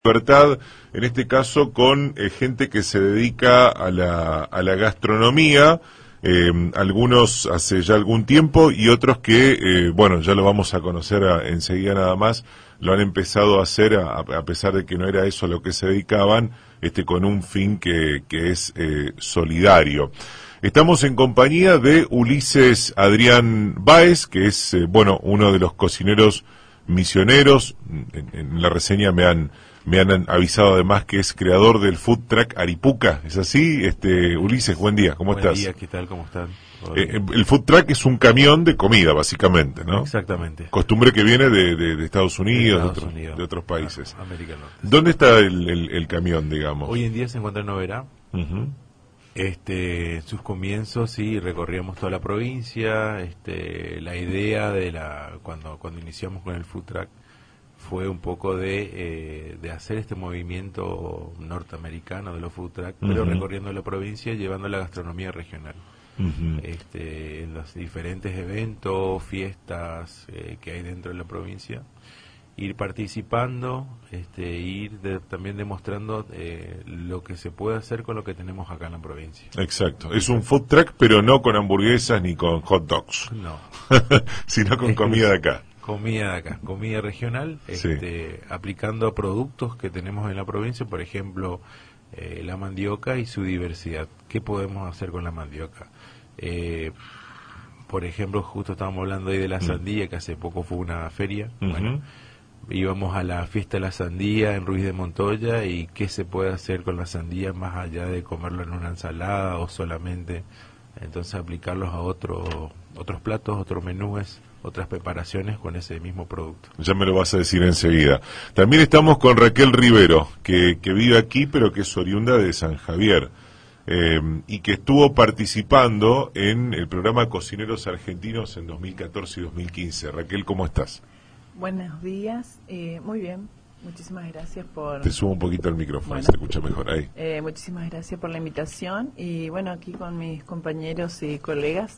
Libertad, en este caso con gente que se dedica a la gastronomía, algunos hace ya algún tiempo y otros que, bueno, ya lo vamos a conocer enseguida nada más, lo han empezado a hacer a pesar de que no era eso a lo que se dedicaban, con un fin que es solidario. Estamos en compañía de Ulises Adrián Báez, que es, bueno, uno de los cocineros misioneros. En la reseña me han avisado además que es creador del Food Truck Aripuca, ¿es así? Ulises, buen día, ¿cómo estás? Buen día, ¿qué tal? ¿Cómo están? El Food Truck es un camión de comida, básicamente, ¿no? Exactamente. Costumbre que viene de Estados Unidos, de otros países. América Norte. ¿Dónde está el camión, digamos? Hoy en día se encuentra en Noverá. Uh-huh. En sus comienzos, sí, recorríamos toda la provincia. La idea de cuando iniciamos con el Food Truck fue un poco de hacer este movimiento norteamericano de los food truck, pero recorriendo la provincia, llevando la gastronomía regional. En los diferentes eventos, fiestas que hay dentro de la provincia, ir participando, también demostrando lo que se puede hacer con lo que tenemos acá en la provincia. Exacto, es un food truck, pero no con hamburguesas ni con hot dogs, no, sino con comida de acá. Comida de acá, comida regional, Sí. Aplicando productos que tenemos en la provincia, por ejemplo, la mandioca y su diversidad. ¿Qué podemos hacer con la mandioca? Por ejemplo, justo estábamos hablando ahí de la sandía, que hace poco fue una feria. Bueno, íbamos a la fiesta de la sandía en Ruiz de Montoya, y qué se puede hacer con la sandía más allá de comerlo en una ensalada o solamente, entonces aplicarlos a otros platos, otros menús, otras preparaciones con ese mismo producto. Ya me lo vas a decir enseguida. También estamos con Raquel Rivero, que vive aquí, pero que es oriunda de San Javier, y que estuvo participando en el programa Cocineros Argentinos en 2014 y 2015. Raquel, ¿cómo estás? Buenos días, muy bien, muchísimas gracias por... Te subo un poquito el micrófono, Bueno. se escucha mejor ahí. Muchísimas gracias por la invitación y bueno, aquí con mis compañeros y colegas,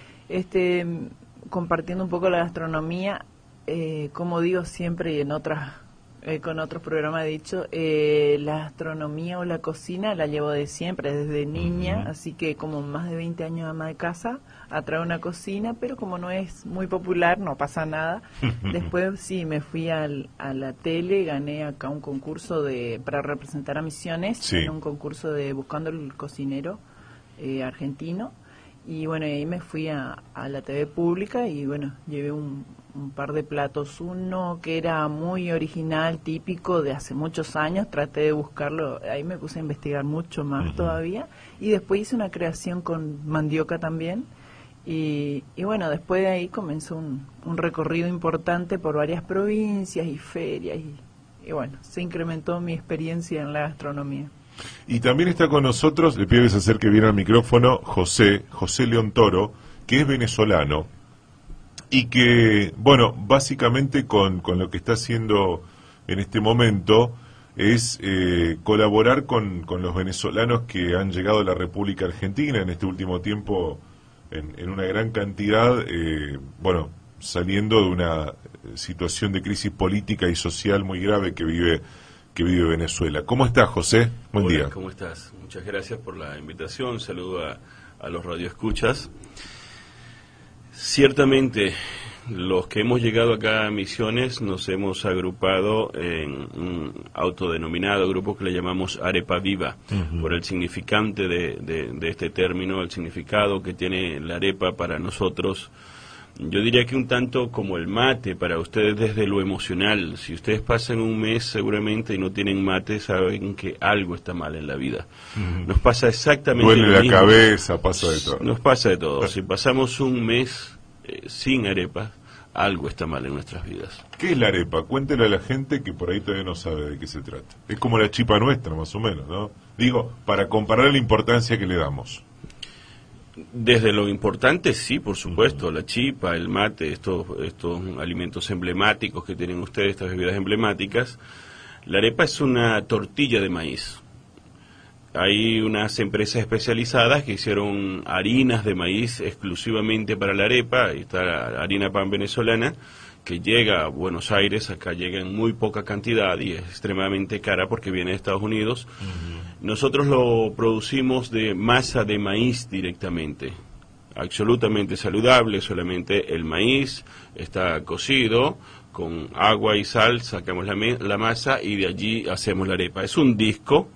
compartiendo un poco la gastronomía, como digo siempre y con otros programas he dicho, la gastronomía o la cocina la llevo de siempre, desde niña, así que como más de 20 años ama de casa, atrae una cocina, pero como no es muy popular, no pasa nada. Después sí, me fui a la tele, gané acá un concurso para representar a Misiones, Sí. en un concurso de Buscando el Cocinero argentino. Y bueno, ahí me fui a la TV pública y bueno, llevé un par de platos. Uno que era muy original, típico de hace muchos años, traté de buscarlo, ahí me puse a investigar mucho más todavía. Y después hice una creación con mandioca también. Y bueno, después de ahí comenzó un recorrido importante por varias provincias y ferias. Y bueno, se incrementó mi experiencia en la gastronomía. Y también está con nosotros, le pido que se acerque bien al micrófono, José León Toro, que es venezolano y que, bueno, básicamente con lo que está haciendo en este momento es colaborar con los venezolanos que han llegado a la República Argentina en este último tiempo en una gran cantidad, bueno, saliendo de una situación de crisis política y social muy grave que vive Venezuela. ¿Cómo estás, José? Buen Hola, día. ¿cómo estás? Muchas gracias por la invitación. Saludo a los radioescuchas. Ciertamente, los que hemos llegado acá a Misiones nos hemos agrupado en un autodenominado grupo que le llamamos Arepa Viva, por el significante de este término, el significado que tiene la arepa para nosotros. Yo diría que un tanto como el mate para ustedes desde lo emocional. Si ustedes pasan un mes seguramente y no tienen mate, saben que algo está mal en la vida. Nos pasa exactamente Duele lo la mismo. cabeza, pasa de todo. Nos pasa de todo. Si pasamos un mes sin arepa, algo está mal en nuestras vidas. ¿Qué es la arepa? Cuéntele a la gente que por ahí todavía no sabe de qué se trata. Es como la chipa nuestra, más o menos, ¿no? Digo, para comparar la importancia que le damos. Desde lo importante, sí, por supuesto, la chipa, el mate, estos alimentos emblemáticos que tienen ustedes, estas bebidas emblemáticas. La arepa es una tortilla de maíz. Hay unas empresas especializadas que hicieron harinas de maíz exclusivamente para la arepa. Ahí está la harina pan venezolana, que llega a Buenos Aires, acá llega en muy poca cantidad y es extremadamente cara porque viene de Estados Unidos. Nosotros lo producimos de masa de maíz directamente, absolutamente saludable, solamente el maíz está cocido con agua y sal, sacamos la masa y de allí hacemos la arepa. Es un disco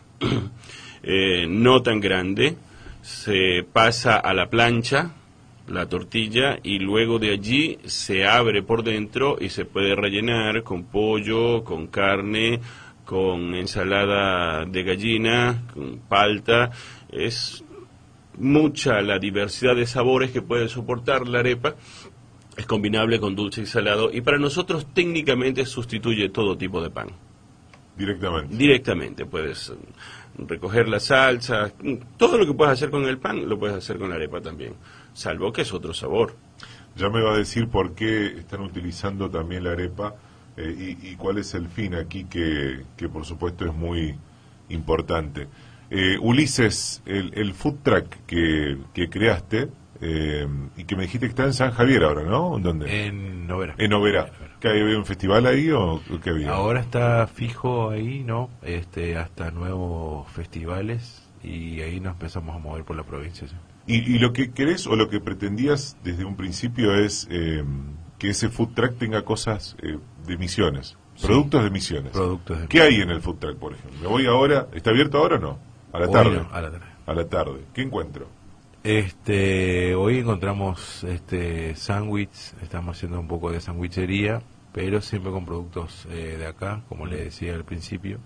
no tan grande, se pasa a la plancha la tortilla y luego de allí se abre por dentro y se puede rellenar con pollo, con carne, con ensalada de gallina, con palta. Es mucha la diversidad de sabores que puede soportar la arepa. Es combinable con dulce y salado y para nosotros técnicamente sustituye todo tipo de pan. Directamente puedes recoger la salsa, todo lo que puedes hacer con el pan lo puedes hacer con la arepa también, salvo que es otro sabor. Ya me va a decir por qué están utilizando también la arepa y cuál es el fin aquí que por supuesto es muy importante. Ulises, el food truck que creaste y que me dijiste que está en San Javier ahora, ¿no? ¿Dónde? En Noverá. En Noverá. ¿Que había un festival ahí o qué había? Ahora está fijo ahí, ¿no? Hasta nuevos festivales y ahí nos empezamos a mover por la provincia. ¿Sí? ¿Y lo que querés o lo que pretendías desde un principio es que ese food truck tenga cosas de Misiones, productos de Misiones? ¿Qué hay en el food truck, por ejemplo? ¿Me voy ahora? ¿Está abierto ahora o no? A la tarde. No, a la tarde. A la tarde. ¿Qué encuentro? Hoy encontramos sándwich, estamos haciendo un poco de sandwichería, pero siempre con productos de acá, como le decía al principio.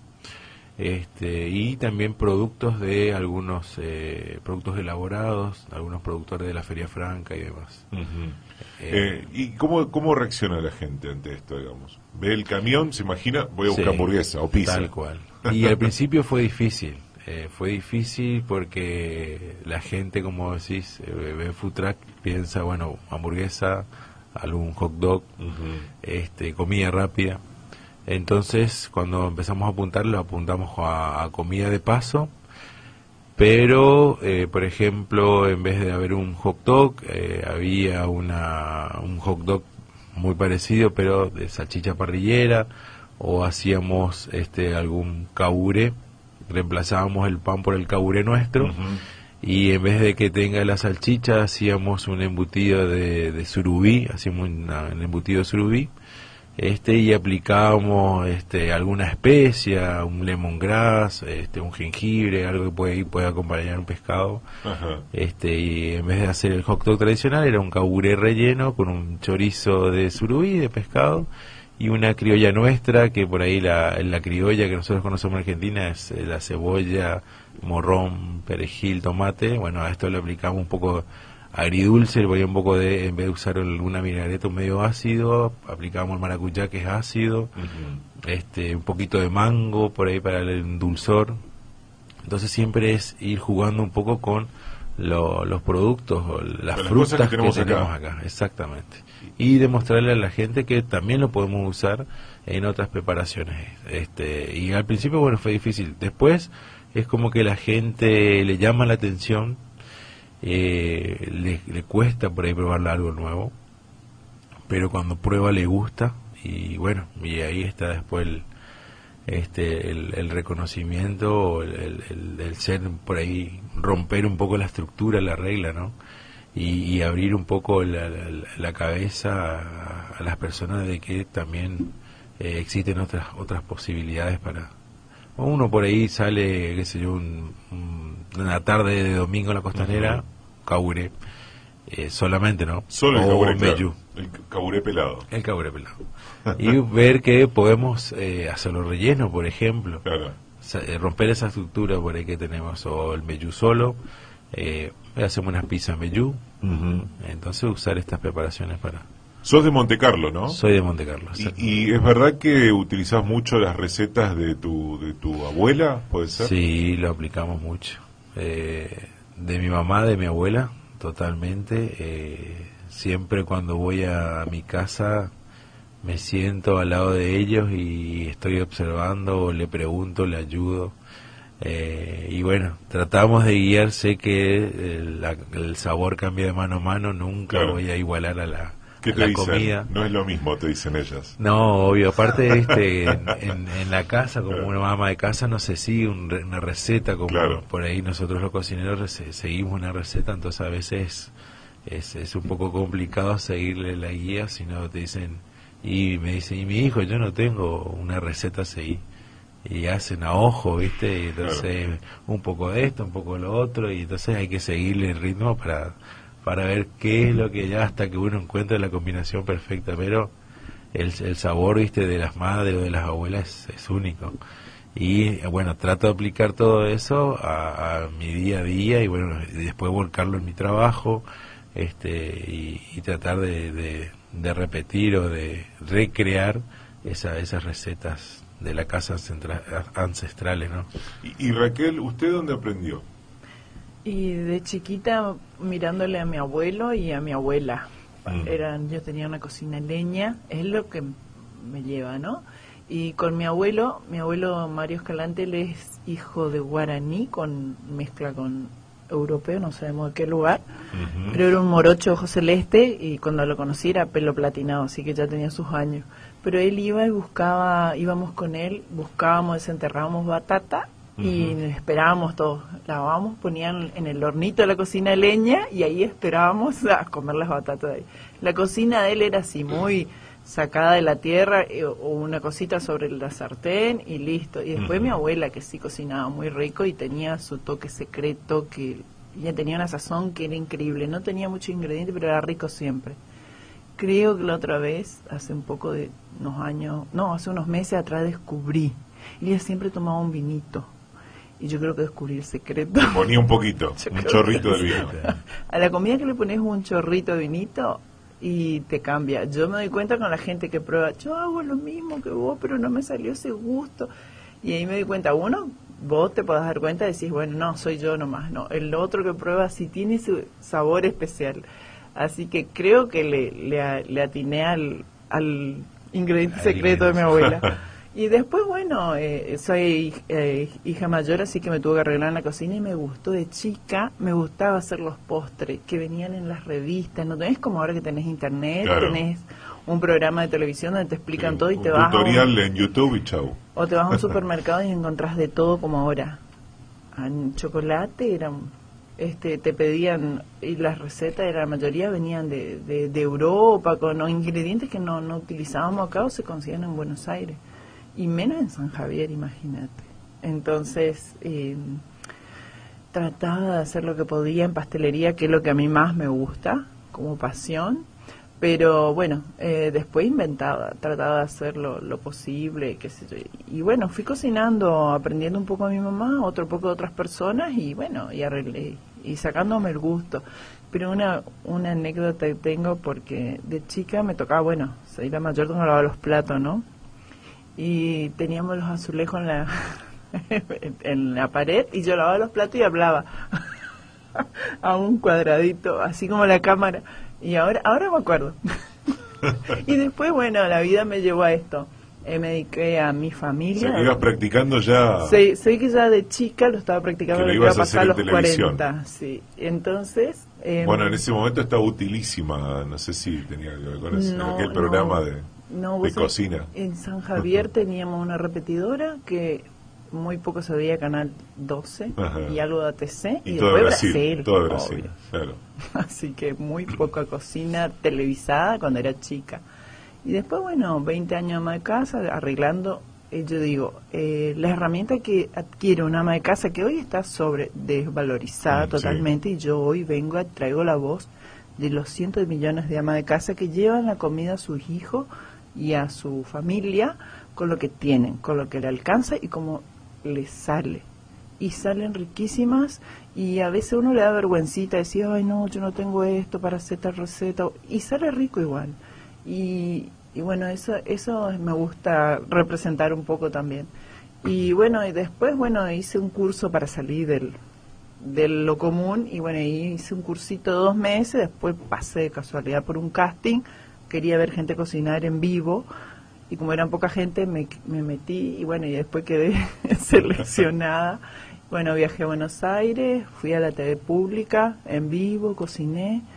Y también productos de algunos productos elaborados, algunos productores de la Feria Franca y demás. ¿Y cómo reacciona la gente ante esto, digamos? ¿Ve el camión, se imagina, voy a buscar hamburguesa o pizza? Tal cual. Y al principio fue difícil. Fue difícil porque la gente, como decís, ve food truck, piensa, bueno, hamburguesa, algún hot dog, comida rápida. Entonces, cuando empezamos a apuntar, lo apuntamos a comida de paso, pero, por ejemplo, en vez de haber un hot dog, había un hot dog muy parecido, pero de salchicha parrillera, o hacíamos algún caburé, reemplazábamos el pan por el caburé nuestro, y en vez de que tenga la salchicha, hacíamos un embutido de surubí, hacíamos un embutido de surubí, y aplicábamos alguna especia, un lemongrass, un jengibre, algo que puede acompañar un pescado. Y en vez de hacer el hot dog tradicional, era un caburé relleno con un chorizo de surubí, de pescado, y una criolla nuestra, que por ahí la criolla que nosotros conocemos en Argentina es la cebolla, morrón, perejil, tomate. Bueno, a esto le aplicamos un poco agridulce, le ponía un poco de, en vez de usar una vinagreta medio ácido, aplicamos el maracuyá, que es ácido, un poquito de mango por ahí para el dulzor. Entonces siempre es ir jugando un poco con los productos, o las frutas que tenemos acá. Exactamente. Y demostrarle a la gente que también lo podemos usar en otras preparaciones. Y al principio, bueno, fue difícil. Después es como que la gente le llama la atención, le cuesta por ahí probarle algo nuevo, pero cuando prueba le gusta, y bueno, y ahí está después el reconocimiento, el ser por ahí, romper un poco la estructura, la regla, ¿no? Y abrir un poco la cabeza a las personas de que también existen otras posibilidades para... Uno por ahí sale, qué sé yo, una tarde de domingo en la costanera, caburé, solamente, ¿no? Solo el caburé, claro, el caburé pelado. El caburé pelado. Y ver que podemos hacerlo relleno, por ejemplo. Claro. Romper esa estructura por ahí que tenemos, o el meyú solo. Hacemos unas pizzas meyú. Entonces usar estas preparaciones para... Sos de Monte Carlo, ¿no? Soy de Monte Carlo. ¿Y es verdad que utilizás mucho las recetas de tu abuela, puede ser? Sí, lo aplicamos mucho. De mi mamá, de mi abuela, totalmente. Siempre cuando voy a mi casa me siento al lado de ellos y estoy observando, le pregunto, le ayudo. Y bueno, tratamos de guiar. Sé que el sabor cambia de mano a mano, nunca voy a igualar ¿Qué te la dicen? comida. No es lo mismo, te dicen ellas. No, obvio, aparte en la casa, como una mamá de casa, no se sigue una receta, como por ahí nosotros los cocineros seguimos una receta, entonces a veces es un poco complicado seguirle la guía, si no te dicen, y me dicen, y mi hijo, yo no tengo una receta a seguir. Y hacen a ojo, ¿viste? Y entonces un poco de esto, un poco de lo otro, y entonces hay que seguirle el ritmo para ver qué es lo que ya hasta que uno encuentre la combinación perfecta, pero el sabor, ¿viste? De las madres o de las abuelas es único. Y bueno, trato de aplicar todo eso a mi día a día y bueno, y después volcarlo en mi trabajo, y tratar de repetir o de recrear esas recetas de la casa ancestrales, ¿no? Y Raquel, ¿usted dónde aprendió? Y de chiquita mirándole a mi abuelo y a mi abuela. Yo tenía una cocina en leña, es lo que me lleva, ¿no? Y con mi abuelo Mario Escalante, él es hijo de guaraní con mezcla con europeo, no sabemos de qué lugar, pero era un morocho ojo celeste y cuando lo conocí era pelo platinado, así que ya tenía sus años. Pero él iba y íbamos con él, buscábamos, desenterrábamos batata y esperábamos todos, lavábamos, ponían en el hornito de la cocina de leña y ahí esperábamos a comer las batatas de ahí. La cocina de él era así, muy sacada de la tierra, o una cosita sobre la sartén y listo. Y después mi abuela, que sí cocinaba muy rico y tenía su toque secreto, que ella tenía una sazón que era increíble, no tenía mucho ingrediente, pero era rico siempre. Creo que la otra vez, hace unos meses atrás descubrí, ella siempre tomaba un vinito, y yo creo que descubrí el secreto. Le ponía un poquito, un chorrito de vino. A la comida que le pones un chorrito de vinito y te cambia. Yo me doy cuenta con la gente que prueba, yo hago lo mismo que vos, pero no me salió ese gusto. Y ahí me doy cuenta, vos te podés dar cuenta y decís, bueno, no, soy yo nomás, no. El otro que prueba sí tiene su sabor especial. Así que creo que le atiné al ingrediente secreto de mi abuela. Y después, bueno, soy hija mayor, así que me tuve que arreglar en la cocina y me gustó de chica, me gustaba hacer los postres que venían en las revistas. No tenés como ahora que tenés internet, tenés un programa de televisión donde te explican todo y te vas tutorial en YouTube y chau. O te vas a un supermercado y encontrás de todo como ahora. En chocolate te pedían, y las recetas la mayoría venían de Europa, con ingredientes que no utilizábamos acá o se consiguen en Buenos Aires, y menos en San Javier, imagínate. Entonces trataba de hacer lo que podía en pastelería, que es lo que a mí más me gusta como pasión, pero bueno, después trataba de hacer lo posible, qué sé yo. Y bueno, fui cocinando, aprendiendo un poco a mi mamá, otro poco de otras personas, y bueno, y arreglé, y sacándome el gusto. Pero una anécdota que tengo, porque de chica me tocaba, soy la mayor que no lavaba los platos, ¿no? Y teníamos los azulejos en la pared, y yo lavaba los platos y hablaba a un cuadradito, así como la cámara. Y ahora me acuerdo. Y después, la vida me llevó a esto. Me dediqué a mi familia. O sea, que ibas practicando ya. Sé que ya de chica lo estaba practicando, que lo iba ibas a pasar a los televisión. 40. Sí. Entonces. Bueno, en ese momento estaba utilísima. No sé si tenía que ver con aquel programa de cocina. En San Javier teníamos una repetidora que muy poco se veía, Canal 12 y algo de ATC, y todo después Brasil, todo Brasil, claro. Así que muy poca cocina televisada cuando era chica. Y después, 20 años ama de casa, arreglando. Yo digo, la herramienta que adquiere una ama de casa, que hoy está desvalorizada totalmente, y yo hoy traigo la voz de los cientos de millones de amas de casa que llevan la comida a sus hijos y a su familia con lo que tienen, con lo que le alcanza y como les sale. Y salen riquísimas, y a veces uno le da vergüencita decir, ay no, yo no tengo esto para hacer esta receta, y sale rico igual. Y bueno, eso me gusta representar un poco también. Y y después, hice un curso para salir de lo común, y hice un cursito de 2 meses, después pasé de casualidad por un casting, quería ver gente cocinar en vivo, y como eran poca gente me metí, y después quedé seleccionada. Viajé a Buenos Aires, fui a la TV pública en vivo, cociné,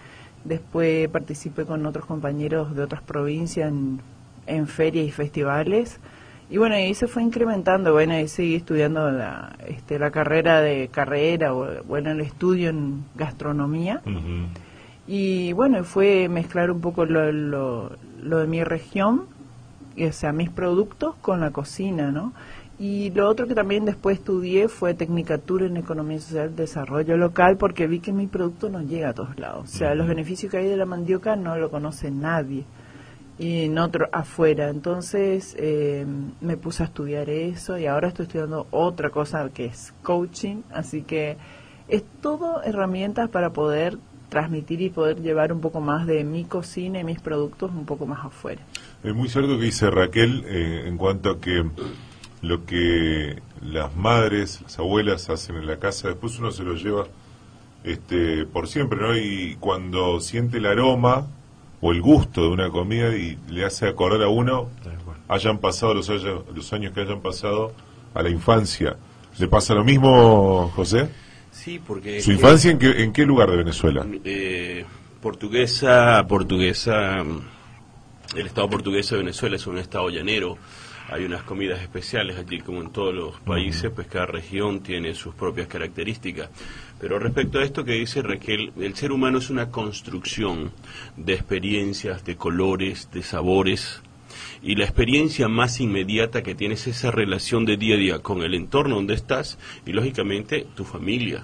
después participé con otros compañeros de otras provincias en ferias y festivales. Y bueno, ahí se fue incrementando, bueno, ahí seguí estudiando la carrera o bueno, el estudio en gastronomía. Ujú. Y bueno, fue mezclar un poco lo de mi región, o sea, mis productos con la cocina, ¿no? Y lo otro que también después estudié fue Tecnicatura en Economía Social y Desarrollo Local, porque vi que mi producto no llega a todos lados. O sea, los beneficios que hay de la mandioca no lo conoce nadie, y en otro afuera. Entonces me puse a estudiar eso, y ahora estoy estudiando otra cosa que es coaching, así que es todo herramientas para poder transmitir y poder llevar un poco más de mi cocina y mis productos un poco más afuera. Es muy cierto que dice Raquel en cuanto a que lo que las madres, las abuelas hacen en la casa, después uno se lo lleva por siempre, ¿no? Y cuando siente el aroma o el gusto de una comida y le hace acordar a uno, hayan pasado los años que hayan pasado a la infancia. ¿Le pasa lo mismo, José? Sí, porque... ¿Su infancia en qué lugar de Venezuela? Portuguesa, el estado portugués de Venezuela es un estado llanero. Hay unas comidas especiales allí, como en todos los países, pues cada región tiene sus propias características. Pero respecto a esto que dice Raquel, el ser humano es una construcción de experiencias, de colores, de sabores, y la experiencia más inmediata que tienes es esa relación de día a día con el entorno donde estás y, lógicamente, tu familia.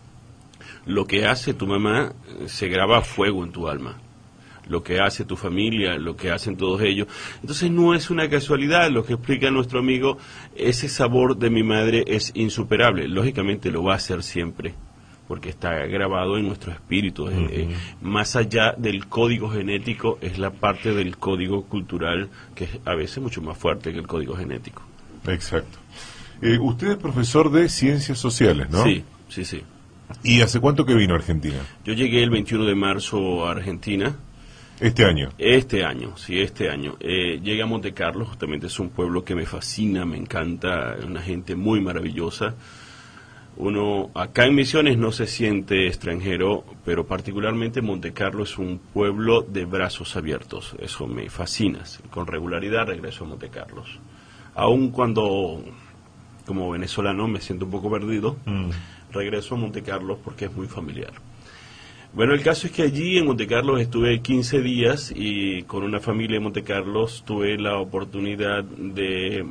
Lo que hace tu mamá se graba a fuego en tu alma. Lo que hace tu familia, lo que hacen todos ellos. Entonces no es una casualidad, lo que explica nuestro amigo, ese sabor de mi madre es insuperable. Lógicamente lo va a ser siempre, porque está grabado en nuestro espíritu. Más allá del código genético, es la parte del código cultural que es a veces mucho más fuerte que el código genético. Exacto. Usted es profesor de Ciencias Sociales, ¿no? Sí, sí, sí. ¿Y hace cuánto que vino a Argentina? Yo llegué el 21 de marzo a Argentina. ¿Este año? Este año. Llegué a Montecarlo, justamente es un pueblo que me fascina, me encanta, una gente muy maravillosa. Uno acá en Misiones no se siente extranjero, pero particularmente Montecarlo es un pueblo de brazos abiertos, eso me fascina. Con regularidad regreso a Montecarlo. Aun cuando, como venezolano, me siento un poco perdido, regreso a Montecarlo porque es muy familiar. Bueno, el caso es que allí en Montecarlo estuve 15 días y con una familia en Montecarlo tuve la oportunidad de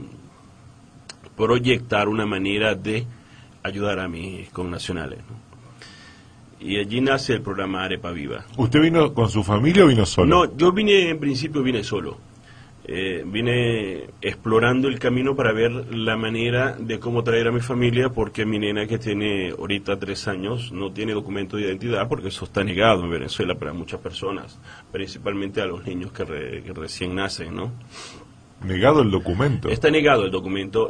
proyectar una manera de ayudar a mis connacionales, ¿no? Y allí nace el programa Arepa Viva. ¿Usted vino con su familia o vino solo? No, yo en principio vine solo. Vine explorando el camino para ver la manera de cómo traer a mi familia, porque mi nena, que tiene ahorita 3 años, no tiene documento de identidad, porque eso está negado en Venezuela para muchas personas, principalmente a los niños que recién nacen, ¿no? ¿Negado el documento? Está negado el documento,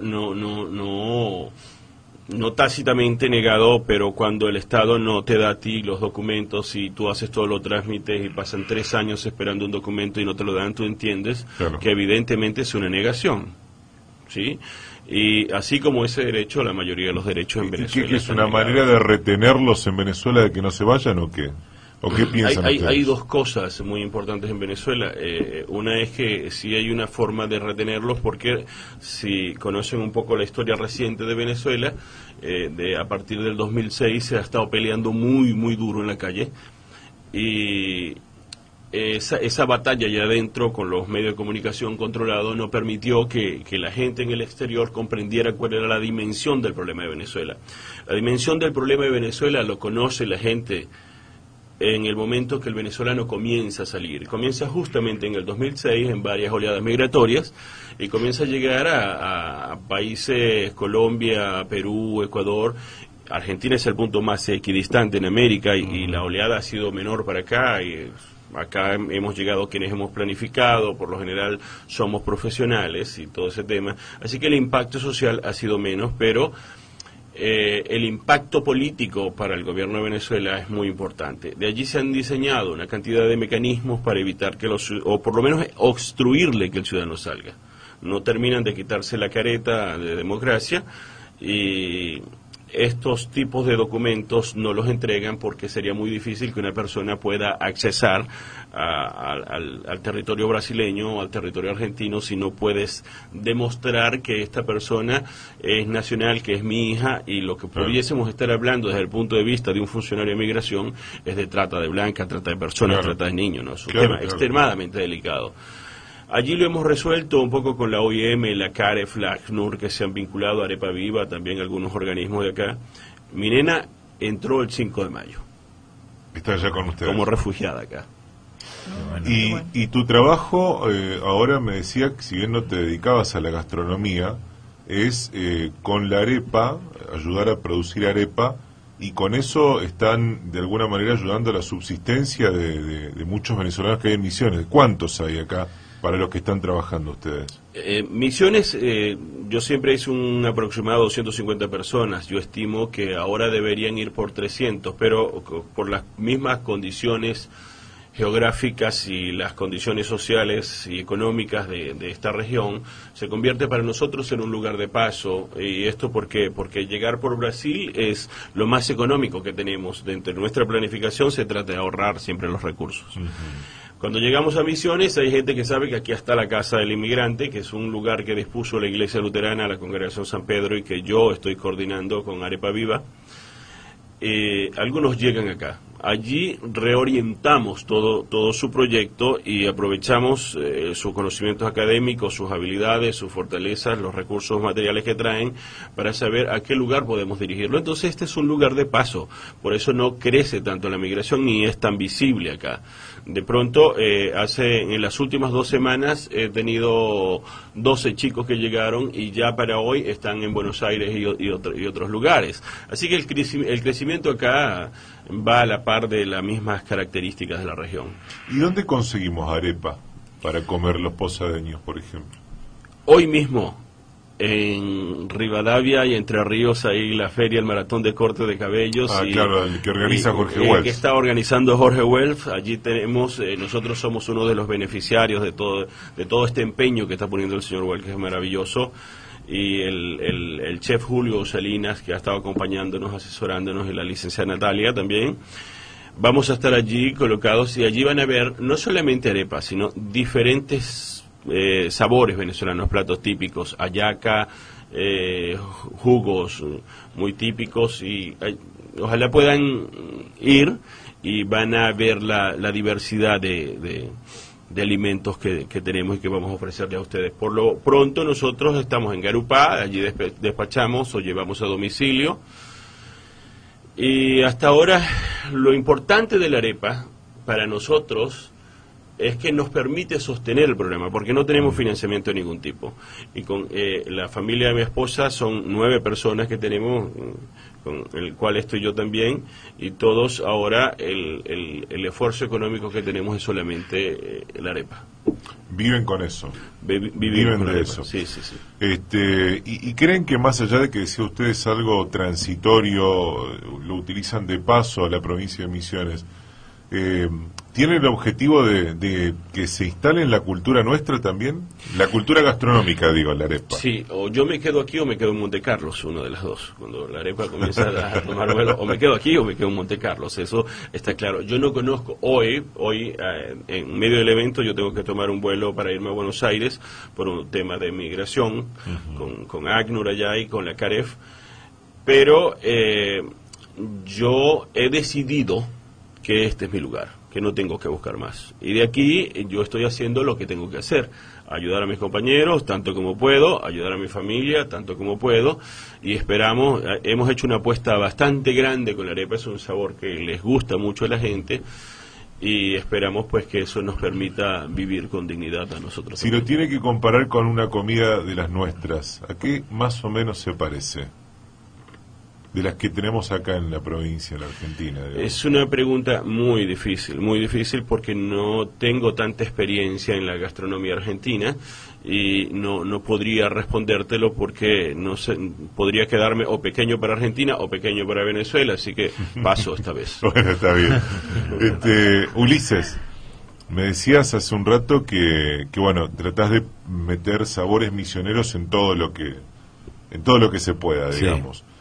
no tácitamente negado, pero cuando el Estado no te da a ti los documentos y tú haces todo, lo transmites y pasan 3 años esperando un documento y no te lo dan, tú entiendes que evidentemente es una negación, ¿sí? Y así como ese derecho, la mayoría de los derechos en Venezuela. ¿Qué es una manera de retenerlos en Venezuela, de que no se vayan o qué? ¿O qué piensan ustedes? Hay dos cosas muy importantes en Venezuela. Una es que sí hay una forma de retenerlos, porque si conocen un poco la historia reciente de Venezuela, a partir del 2006 se ha estado peleando muy, muy duro en la calle. Y esa batalla allá adentro, con los medios de comunicación controlados, no permitió que la gente en el exterior comprendiera cuál era la dimensión del problema de Venezuela. La dimensión del problema de Venezuela lo conoce la gente en el momento que el venezolano comienza a salir. Comienza justamente en el 2006, en varias oleadas migratorias, y comienza a llegar a países, Colombia, Perú, Ecuador. Argentina es el punto más equidistante en América, y la oleada ha sido menor para acá, y acá hemos llegado quienes hemos planificado, por lo general somos profesionales y todo ese tema, así que el impacto social ha sido menos, pero el impacto político para el gobierno de Venezuela es muy importante. De allí se han diseñado una cantidad de mecanismos para evitar que o por lo menos obstruirle que el ciudadano salga. No terminan de quitarse la careta de democracia, y estos tipos de documentos no los entregan porque sería muy difícil que una persona pueda accesar al territorio brasileño o al territorio argentino si no puedes demostrar que esta persona es nacional, que es mi hija, y lo que pudiésemos estar hablando desde el punto de vista de un funcionario de migración es de trata de blancas, trata de personas, trata de niños, ¿no? Es un tema extremadamente delicado. Allí lo hemos resuelto un poco con la OIM, la CAREF, la ACNUR, que se han vinculado a Arepa Viva, también algunos organismos de acá. Mi nena entró el 5 de mayo. Está ya con ustedes. Como refugiada acá. Y tu trabajo, ahora me decía que si bien no te dedicabas a la gastronomía, es con la arepa, ayudar a producir arepa, y con eso están de alguna manera ayudando a la subsistencia de muchos venezolanos que hay en Misiones. ¿Cuántos hay acá para los que están trabajando ustedes? Misiones, yo siempre hice un aproximado de 250 personas. Yo estimo que ahora deberían ir por 300, pero por las mismas condiciones geográficas y las condiciones sociales y económicas de esta región, se convierte para nosotros en un lugar de paso. ¿Y esto por qué? Porque llegar por Brasil es lo más económico que tenemos. Dentro de nuestra planificación se trata de ahorrar siempre los recursos. Cuando llegamos a Misiones, hay gente que sabe que aquí está la Casa del Inmigrante, que es un lugar que dispuso la Iglesia Luterana, la Congregación San Pedro, y que yo estoy coordinando con Arepa Viva. Algunos llegan acá. Allí reorientamos todo su proyecto y aprovechamos sus conocimientos académicos, sus habilidades, sus fortalezas, los recursos materiales que traen para saber a qué lugar podemos dirigirlo. Entonces este es un lugar de paso, por eso no crece tanto la migración ni es tan visible acá. De pronto, en las últimas 2 semanas he tenido 12 chicos que llegaron y ya para hoy están en Buenos Aires y otros lugares. Así que el crecimiento acá va a la par de las mismas características de la región. ¿Y dónde conseguimos arepa para comer los posadeños, por ejemplo? Hoy mismo, en Rivadavia y Entre Ríos, hay la feria, el maratón de corte de cabellos. Claro, el que organiza Jorge Welf. Que está organizando Jorge Welf. Allí tenemos, nosotros somos uno de los beneficiarios de todo este empeño que está poniendo el señor Welf, que es maravilloso. Y el chef Julio Salinas, que ha estado acompañándonos, asesorándonos, y la licenciada Natalia también. Vamos a estar allí colocados y allí van a ver no solamente arepas, sino diferentes sabores venezolanos, platos típicos, hallaca, jugos muy típicos, y ojalá puedan ir y van a ver la diversidad de alimentos que tenemos y que vamos a ofrecerle a ustedes. Por lo pronto nosotros estamos en Garupá, allí despachamos o llevamos a domicilio, y hasta ahora lo importante de la arepa para nosotros es que nos permite sostener el programa, porque no tenemos financiamiento de ningún tipo. Y con la familia de mi esposa son 9 personas que tenemos, con el cual estoy yo también, y todos ahora el esfuerzo económico que tenemos es solamente la arepa. Viven con eso. Viven de eso. Sí, sí, sí. ¿Y creen que más allá de que decía usted es algo transitorio, lo utilizan de paso a la provincia de Misiones, ¿tiene el objetivo de que se instale en la cultura nuestra también? La cultura gastronómica, digo, la arepa. Sí, o yo me quedo aquí o me quedo en Monte Carlos, una de las dos. Cuando la arepa comienza a tomar vuelo, o me quedo aquí o me quedo en Monte Carlos, eso está claro. Yo no conozco hoy en medio del evento yo tengo que tomar un vuelo para irme a Buenos Aires por un tema de migración, con ACNUR allá y con la CAREF, pero yo he decidido que este es mi lugar, que no tengo que buscar más. Y de aquí yo estoy haciendo lo que tengo que hacer, ayudar a mis compañeros tanto como puedo, ayudar a mi familia tanto como puedo, y hemos hecho una apuesta bastante grande con la arepa, es un sabor que les gusta mucho a la gente, y esperamos pues que eso nos permita vivir con dignidad a nosotros. Si lo tiene que comparar con una comida de las nuestras, ¿a qué más o menos se parece? De las que tenemos acá en la provincia, en la Argentina. Digamos. Es una pregunta muy difícil porque no tengo tanta experiencia en la gastronomía argentina y no podría respondértelo porque no sé, podría quedarme o pequeño para Argentina o pequeño para Venezuela, así que paso esta vez. Bueno, está bien. Ulises, me decías hace un rato que bueno, tratás de meter sabores misioneros en todo lo que se pueda, digamos. Sí.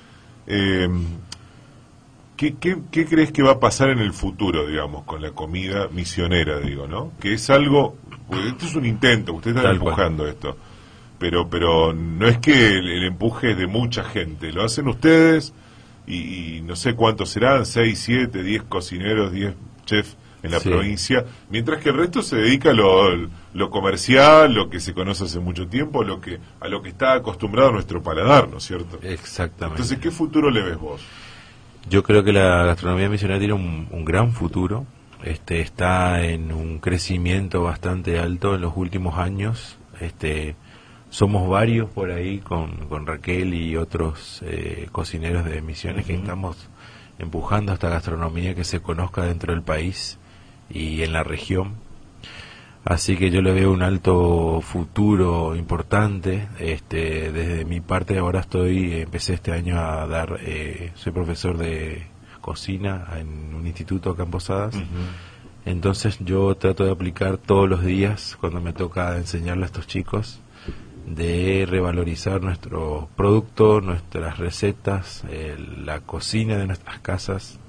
¿Qué crees que va a pasar en el futuro, digamos, con la comida misionera, digo, ¿no? Que es algo, pues esto es un intento, ustedes están empujando esto, pero no es que el empuje es de mucha gente, lo hacen ustedes y no sé cuántos serán, 6, 7, 10 cocineros, 10 chefs en la provincia, mientras que el resto se dedica a lo comercial, lo que se conoce hace mucho tiempo, a lo que está acostumbrado nuestro paladar, ¿no es cierto? Exactamente. Entonces, ¿qué futuro le ves vos? Yo creo que la gastronomía misionera tiene un gran futuro. Está en un crecimiento bastante alto en los últimos años. Somos varios por ahí con Raquel y otros cocineros de Misiones que estamos empujando a esta gastronomía que se conozca dentro del país y en la región. Así que yo le veo un alto futuro importante. Desde mi parte ahora empecé este año a dar, soy profesor de cocina en un instituto acá en Posadas. Entonces yo trato de aplicar todos los días, cuando me toca enseñarle a estos chicos, de revalorizar nuestro producto, nuestras recetas, la cocina de nuestras casas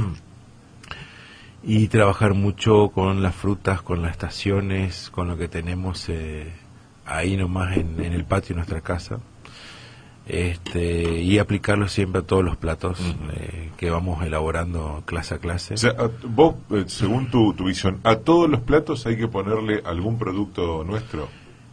y trabajar mucho con las frutas, con las estaciones, con lo que tenemos ahí nomás en el patio de nuestra casa, y aplicarlo siempre a todos los platos que vamos elaborando clase a clase. O sea, vos, según tu visión, ¿a todos los platos hay que ponerle algún producto nuestro?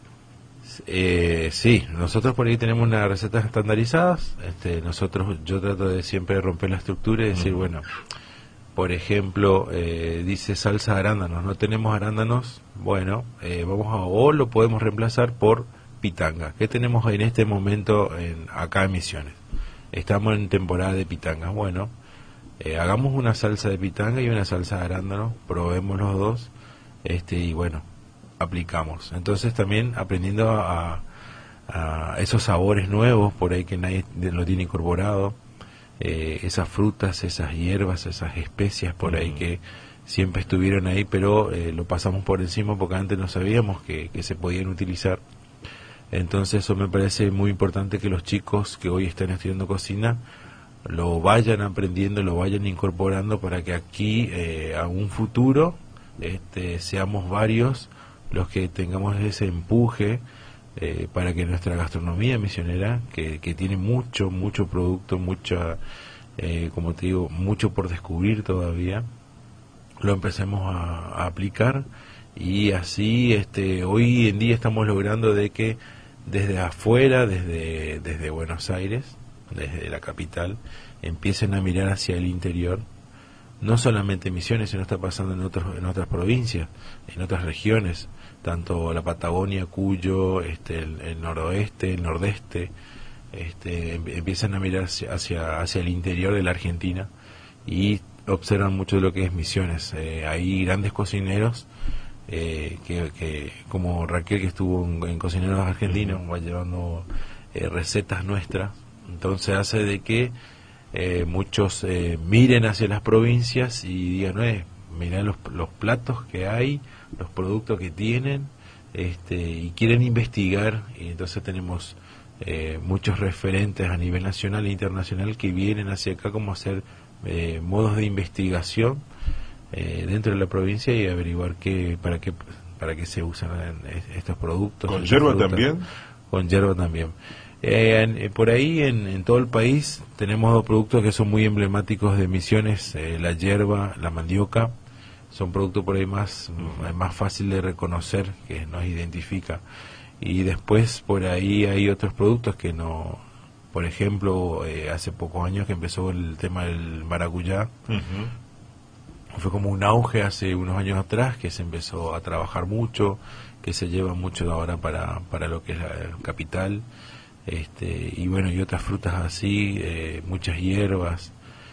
Sí, nosotros por ahí tenemos unas recetas estandarizadas. Yo trato de siempre romper la estructura y decir, bueno, por ejemplo, dice salsa de arándanos, no tenemos arándanos, bueno, o lo podemos reemplazar por pitanga. ¿Qué tenemos en este momento acá en Misiones? Estamos en temporada de pitangas. Bueno, hagamos una salsa de pitanga y una salsa de arándano, probemos los dos, y bueno, aplicamos. Entonces también aprendiendo a esos sabores nuevos por ahí que nadie lo tiene incorporado, esas frutas, esas hierbas, esas especias por ahí que siempre estuvieron ahí, pero lo pasamos por encima porque antes no sabíamos que se podían utilizar. Entonces eso me parece muy importante que los chicos que hoy están estudiando cocina lo vayan aprendiendo, lo vayan incorporando para que aquí a un futuro seamos varios los que tengamos ese empuje para que nuestra gastronomía misionera, que tiene mucho producto, como te digo, mucho por descubrir todavía, lo empecemos a aplicar, y así hoy en día estamos logrando de que desde afuera, desde Buenos Aires, desde la capital, empiecen a mirar hacia el interior. No solamente en Misiones, sino está pasando en otras provincias, en otras regiones, tanto la Patagonia, Cuyo, el noroeste, el nordeste, empiezan a mirar hacia el interior de la Argentina y observan mucho de lo que es Misiones. Hay grandes cocineros que como Raquel, que estuvo en Cocineros Argentinos, va llevando recetas nuestras. Entonces hace de que muchos miren hacia las provincias y digan, miren los platos que hay, los productos que tienen, y quieren investigar, y entonces tenemos muchos referentes a nivel nacional e internacional que vienen hacia acá como a hacer modos de investigación dentro de la provincia y averiguar para qué se usan estos productos. ¿Con yerba también? Con yerba también. Por ahí en todo el país tenemos dos productos que son muy emblemáticos de Misiones, la yerba, la mandioca. Son productos por ahí más fácil de reconocer, que nos identifica. Y después por ahí hay otros productos que no, por ejemplo, hace pocos años que empezó el tema del maracuyá. Fue como un auge hace unos años atrás, que se empezó a trabajar mucho, que se lleva mucho ahora para lo que es la capital. Y bueno, y otras frutas así, muchas hierbas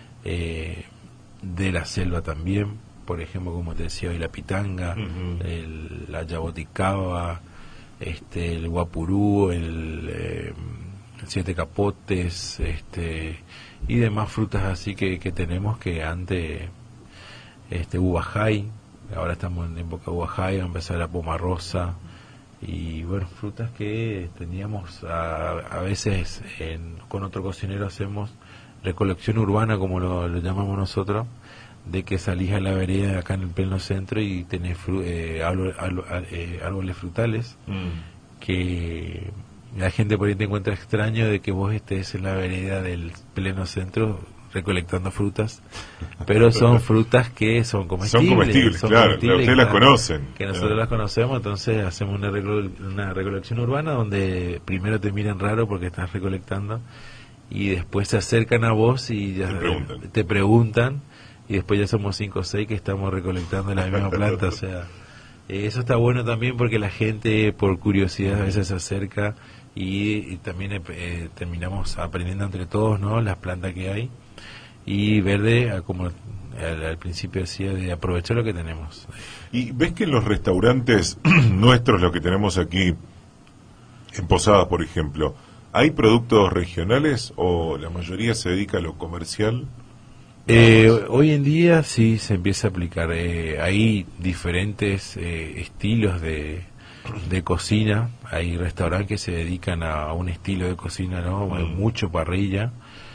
de la selva también, por ejemplo, como te decía hoy, la pitanga, la yaboticaba, el guapurú, el siete capotes, y demás frutas así que tenemos, que antes uvajay, ahora estamos en época uvajay, va a empezar la pomarosa, Y bueno, frutas que teníamos a veces con otro cocinero hacemos recolección urbana, como lo llamamos nosotros, de que salís a la vereda acá en el pleno centro y tenés árboles frutales, que la gente por ahí te encuentra extraño de que vos estés en la vereda del pleno centro recolectando frutas, pero son frutas que son comestibles, claro, ustedes las conocen, que nosotros las conocemos. Entonces hacemos una recolección urbana donde primero te miran raro porque estás recolectando y después se acercan a vos y ya te preguntan, y después ya somos 5 o 6 que estamos recolectando la misma planta. O sea, eso está bueno también porque la gente por curiosidad a veces se acerca y también terminamos aprendiendo entre todos, ¿no?, las plantas que hay, y ver como al principio decía, de aprovechar lo que tenemos. Y ves que en los restaurantes nuestros, lo que tenemos aquí en Posadas, por ejemplo, ¿hay productos regionales o la mayoría se dedica a lo comercial? Hoy en día sí se empieza a aplicar. Hay diferentes estilos de cocina. Hay restaurantes que se dedican a un estilo de cocina, ¿no? Mucho parrilla.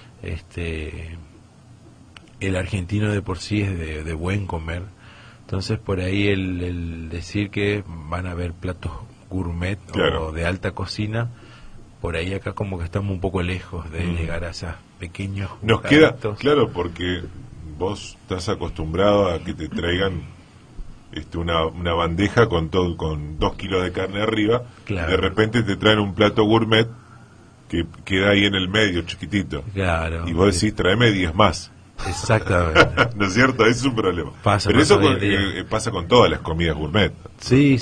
El argentino de por sí es de buen comer. Entonces por ahí el decir que van a haber platos gourmet, claro, o de alta cocina, por ahí acá como que estamos un poco lejos de llegar a esos pequeños nos queda, claro, porque vos estás acostumbrado a que te traigan una bandeja con 2 kilos de carne arriba, claro. De repente te traen un plato gourmet que queda ahí en el medio, chiquitito, claro, y vos decís, tráeme 10 más. Exactamente. ¿No es cierto? Ese es un problema. Pero eso pasa con todas las comidas gourmet. Sí.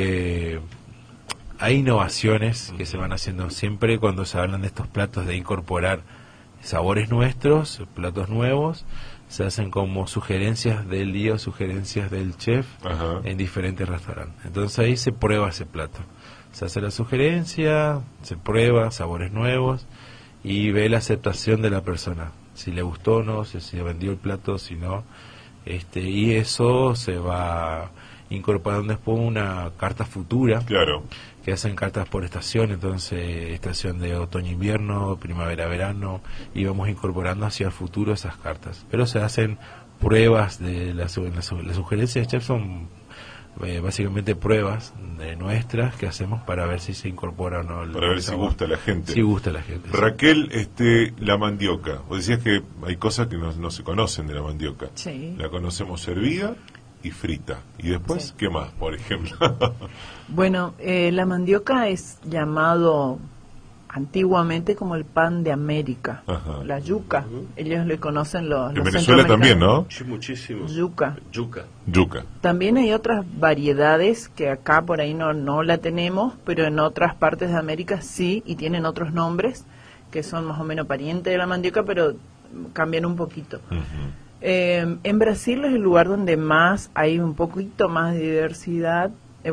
Hay innovaciones que se van haciendo siempre cuando se hablan de estos platos, de incorporar sabores nuestros, platos nuevos. Se hacen como sugerencias del día o sugerencias del chef. Ajá. En diferentes restaurantes. Entonces ahí se prueba ese plato. Se hace la sugerencia, se prueba sabores nuevos y ve la aceptación de la persona. Si le gustó o no, si se vendió el plato, si no. Y eso se va incorporando después una carta futura. Claro. Que hacen cartas por estación, entonces estación de otoño-invierno, primavera-verano, y vamos incorporando hacia el futuro esas cartas. Pero se hacen pruebas de las sugerencias de chef, son básicamente pruebas nuestras que hacemos para ver si se incorpora o no. Para ver si gusta a la gente. Si gusta a la gente. Raquel, la mandioca. Vos decías que hay cosas que no se conocen de la mandioca. Sí. La conocemos hervida y frita. ¿Y después sí. qué más, por ejemplo? Bueno, la mandioca es llamado antiguamente como el pan de América. Ajá. La yuca. Ellos le conocen los en Venezuela también, ¿no? Sí, muchísimo. Yuca. También hay otras variedades que acá por ahí no la tenemos, pero en otras partes de América sí, y tienen otros nombres que son más o menos parientes de la mandioca, pero cambian un poquito. Uh-huh. En Brasil es el lugar donde más hay un poquito más de diversidad.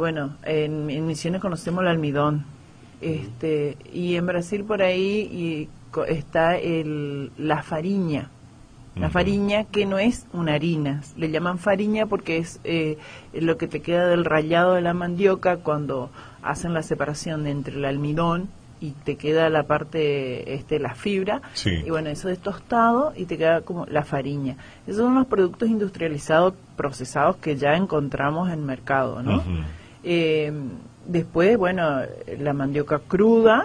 En Misiones conocemos el almidón. Y en Brasil por ahí está la fariña. La fariña, que no es una harina. Le llaman fariña porque es lo que te queda del rallado de la mandioca cuando hacen la separación entre el almidón y te queda la parte, la fibra, sí. Y eso es tostado y te queda como la fariña. Esos son los productos industrializados, procesados que ya encontramos en el mercado, ¿no? Uh-huh. Después, la mandioca cruda.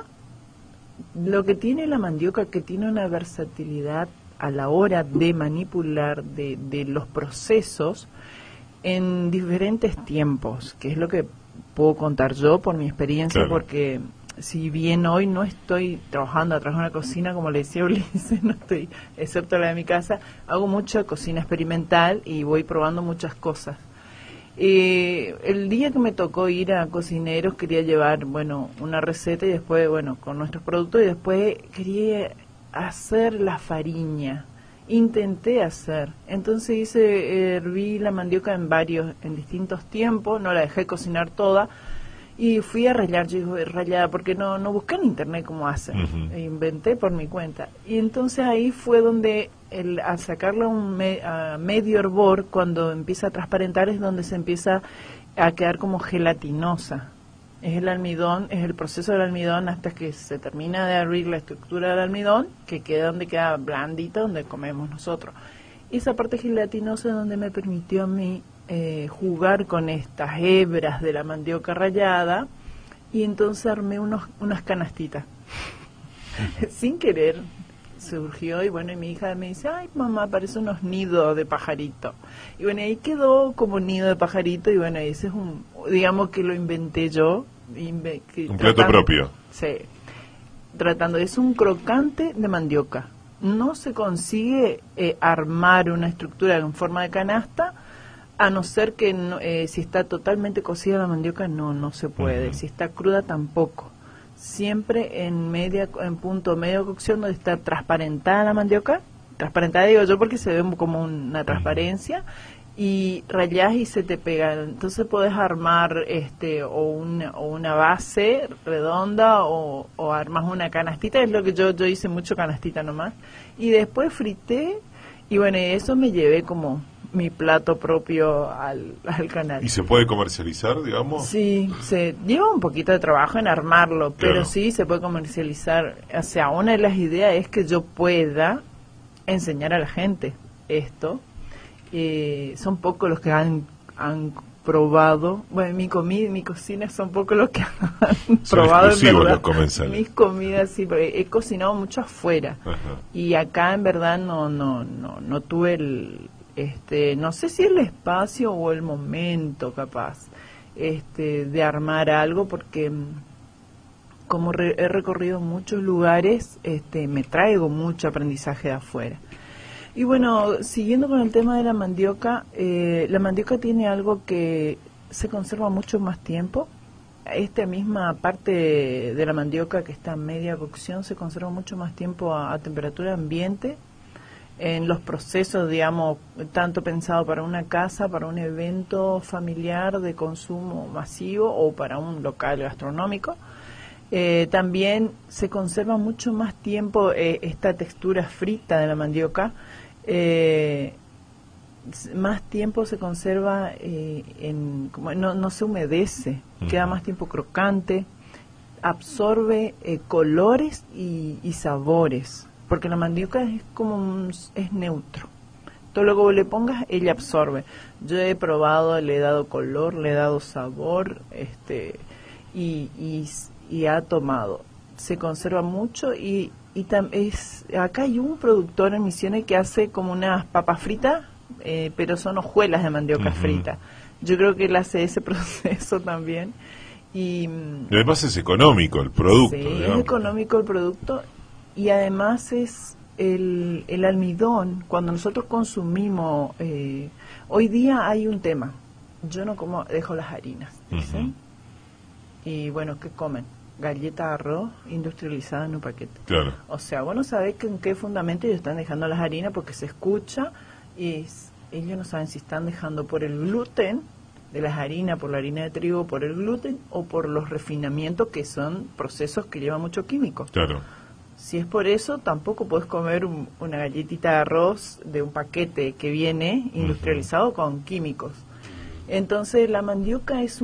Lo que tiene la mandioca, que tiene una versatilidad a la hora de manipular de los procesos en diferentes tiempos, que es lo que puedo contar yo por mi experiencia, claro. Porque si bien hoy no estoy trabajando atrás de una cocina, como le decía Ulises, no estoy, excepto la de mi casa, hago mucha cocina experimental y voy probando muchas cosas. El día que me tocó ir a cocineros quería llevar, una receta y después, con nuestros productos, y después quería hacer la fariña. Intenté hacer, entonces herví la mandioca en distintos tiempos, no la dejé cocinar toda, y fui a rallar, yo digo, rallada, porque no busqué en internet cómo hacer, uh-huh. Inventé por mi cuenta, y entonces ahí fue donde al sacarla a medio hervor, cuando empieza a transparentar es donde se empieza a quedar como gelatinosa. Es el almidón, es el proceso del almidón hasta que se termina de abrir la estructura del almidón, que queda donde queda blandita, donde comemos nosotros. Y esa parte gelatinosa es donde me permitió a mí jugar con estas hebras de la mandioca rallada, y entonces armé unas canastitas. Sin querer surgió, y bueno, y mi hija me dice, ay mamá, parece unos nidos de pajarito. Y bueno, ahí quedó como nido de pajarito, y bueno, ese es digamos que lo inventé yo. Un plato propio. Sí, tratando, es un crocante de mandioca. No se consigue armar una estructura en forma de canasta, a no ser que si está totalmente cocida la mandioca, no se puede. Si está cruda, tampoco. Siempre en punto medio de cocción, donde está transparentada la mandioca. Transparentada digo yo porque se ve como una transparencia, y rayás y se te pega. Entonces podés armar o una base redonda, o armas una canastita. Es lo que yo hice, mucho canastita nomás, y después frité, y bueno, eso me llevé como mi plato propio al canal. ¿Y se puede comercializar, digamos? Sí, se lleva un poquito de trabajo en armarlo, pero claro, sí se puede comercializar. O sea, una de las ideas es que yo pueda enseñar a la gente esto. Son pocos los que han probado. Bueno, mi cocina son pocos los que han probado. Exclusivos en verdad, los comensales. mis comidas, sí, porque he cocinado mucho afuera. Ajá. Y acá en verdad no tuve no sé si el espacio o el momento capaz de armar algo, porque como he recorrido muchos lugares, me traigo mucho aprendizaje de afuera. Y bueno, siguiendo con el tema de la mandioca tiene algo que se conserva mucho más tiempo. Esta misma parte de la mandioca que está en media cocción se conserva mucho más tiempo a temperatura ambiente, en los procesos, digamos, tanto pensado para una casa, para un evento familiar de consumo masivo, o para un local gastronómico. También se conserva mucho más tiempo esta textura frita de la mandioca. Más tiempo se conserva no se humedece, queda más tiempo crocante, absorbe colores y sabores, porque la mandioca es como es neutro. Todo lo que vos le pongas, ella absorbe. Yo he probado, le he dado color, le he dado sabor, y ha tomado. Se conserva mucho, y acá hay un productor en Misiones que hace como unas papas fritas, pero son hojuelas de mandioca frita. Yo creo que él hace ese proceso también. Y además es económico el producto. Sí, es económico el producto, y además es el almidón. Cuando nosotros consumimos, hoy día hay un tema. Yo no como, dejo las harinas, dicen. Y bueno, ¿qué comen? Galleta de arroz industrializada en un paquete. Claro. O sea, vos no sabés en qué fundamento ellos están dejando las harinas, porque se escucha, y ellos no saben si están dejando por el gluten de las harinas, por la harina de trigo, por el gluten, o por los refinamientos, que son procesos que llevan mucho químico. Claro. Si es por eso, tampoco puedes comer una galletita de arroz de un paquete que viene industrializado con químicos. Entonces la mandioca es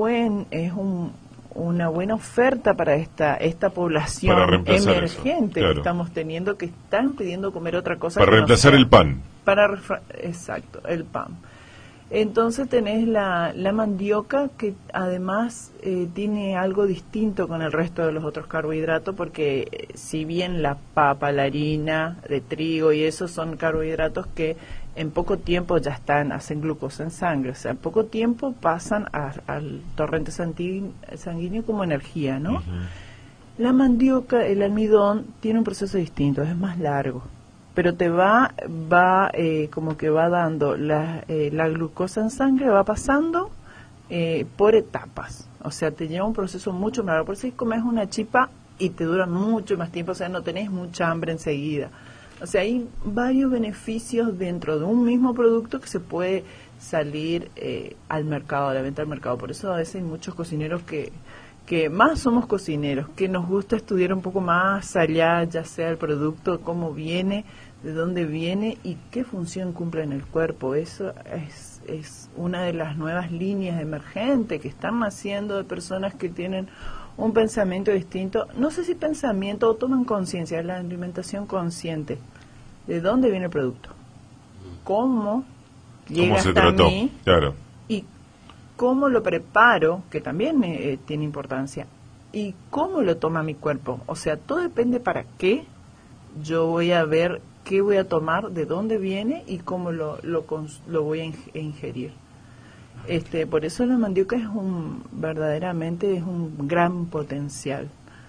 una buena oferta para esta población emergente que estamos teniendo, que están pidiendo comer otra cosa. Para reemplazar el pan. Exacto, el pan. Entonces tenés la mandioca, que además tiene algo distinto con el resto de los otros carbohidratos, porque si bien la papa, la harina de trigo y eso son carbohidratos que en poco tiempo ya hacen glucosa en sangre, o sea, en poco tiempo pasan al torrente sanguíneo como energía, ¿no? La mandioca, el almidón, tiene un proceso distinto, es más largo, pero te va como que va dando la glucosa en sangre, va pasando por etapas, o sea, te lleva un proceso mucho más largo. Por eso comes una chipa y te dura mucho más tiempo, o sea, no tenés mucha hambre enseguida. O sea, hay varios beneficios dentro de un mismo producto que se puede salir al mercado, a la venta al mercado. Por eso a veces hay muchos cocineros que más somos cocineros, que nos gusta estudiar un poco más allá, ya sea el producto, cómo viene, de dónde viene y qué función cumple en el cuerpo. Eso es una de las nuevas líneas emergentes que están naciendo de personas que tienen un pensamiento distinto, no sé si pensamiento o toman conciencia, la alimentación consciente, de dónde viene el producto, cómo llega se hasta trató? mí, Claro. y cómo lo preparo, que también tiene importancia, y cómo lo toma mi cuerpo. O sea, todo depende para qué. Yo voy a ver qué voy a tomar, de dónde viene y cómo lo voy a ingerir. Por eso la mandioca verdaderamente es un gran potencial.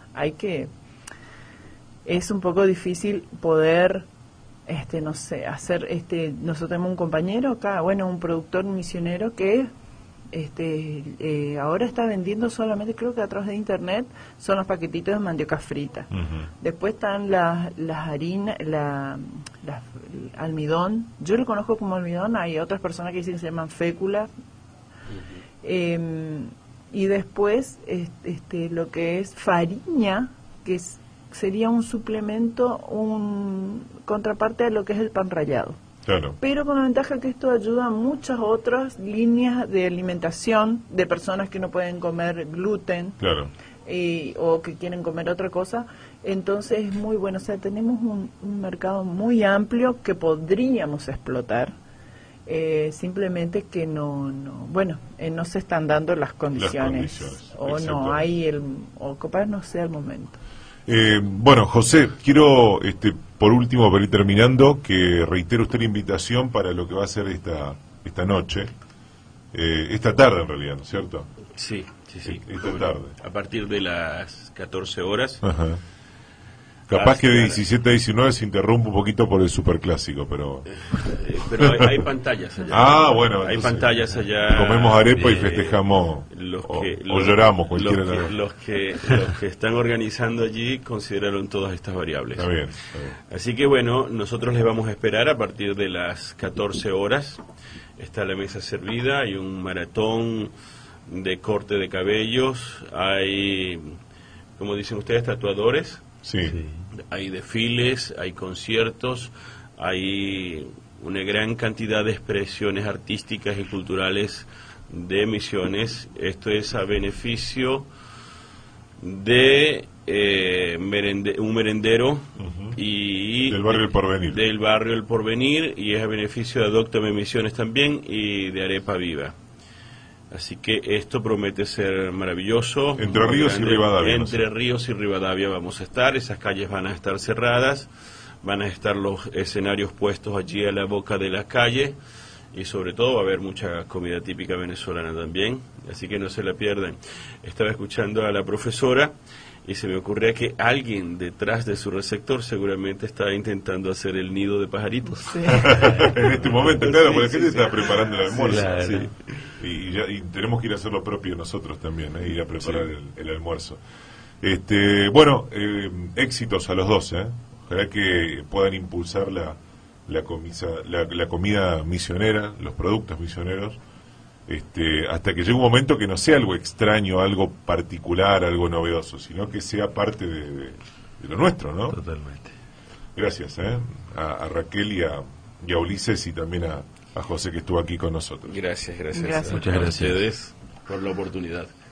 Es un poco difícil poder, no sé, hacer, nosotros tenemos un compañero acá, bueno, un productor misionero que ahora está vendiendo solamente, creo que a través de internet, son los paquetitos de mandioca frita. Después están las harinas, almidón, yo lo conozco como almidón, hay otras personas que dicen que se llaman fécula. Y después lo que es fariña, que sería un suplemento, un contraparte a lo que es el pan rallado. Claro. Pero con la ventaja que esto ayuda a muchas otras líneas de alimentación de personas que no pueden comer gluten, Claro. O que quieren comer otra cosa. Entonces es muy bueno. O sea, tenemos un mercado muy amplio que podríamos explotar. Simplemente que no se están dando las condiciones, o no hay o capaz no sea el momento. Bueno, José, quiero por último, para ir terminando, que reitere usted la invitación para lo que va a ser esta noche, esta tarde en realidad, ¿no es cierto? Sí. Esta tarde. A partir de las 14 horas. Ajá. Capaz que de 17 a 19 se interrumpe un poquito por el superclásico, pero hay pantallas allá. Ah, bueno. Hay pantallas allá. Comemos arepa y festejamos o lloramos, cualquiera de las dos. Los que están organizando allí consideraron todas estas variables. Está bien. Así que bueno, nosotros les vamos a esperar a partir de las 14 horas. Está la mesa servida, hay un maratón de corte de cabellos, hay, como dicen ustedes, tatuadores. Sí. Hay desfiles, hay conciertos, hay una gran cantidad de expresiones artísticas y culturales de Misiones. Esto es a beneficio de un merendero y del barrio El Porvenir. Del barrio El Porvenir, y es a beneficio de Adóptame Misiones también y de Arepa Viva. Así que esto promete ser maravilloso. Entre Ríos y Rivadavia. Entre Ríos y Rivadavia vamos a estar. Esas calles van a estar cerradas. Van a estar los escenarios puestos allí a la boca de la calle. Y sobre todo va a haber mucha comida típica venezolana también. Así que no se la pierdan. Estaba escuchando a la profesora y se me ocurría que alguien detrás de su receptor seguramente está intentando hacer el nido de pajaritos. Sí. En este momento, claro, porque la gente está sí. preparando el almuerzo. Claro. Sí. Y tenemos que ir a hacer lo propio nosotros también, ir a preparar el almuerzo. Bueno, éxitos a los dos, ojalá que puedan impulsar la comida misionera, los productos misioneros, hasta que llegue un momento que no sea algo extraño, algo particular, algo novedoso, sino que sea parte de lo nuestro, ¿no? Totalmente. Gracias, a Raquel y a Ulises, y también a José, que estuvo aquí con nosotros. Gracias. Gracias. Muchas gracias a ustedes por la oportunidad.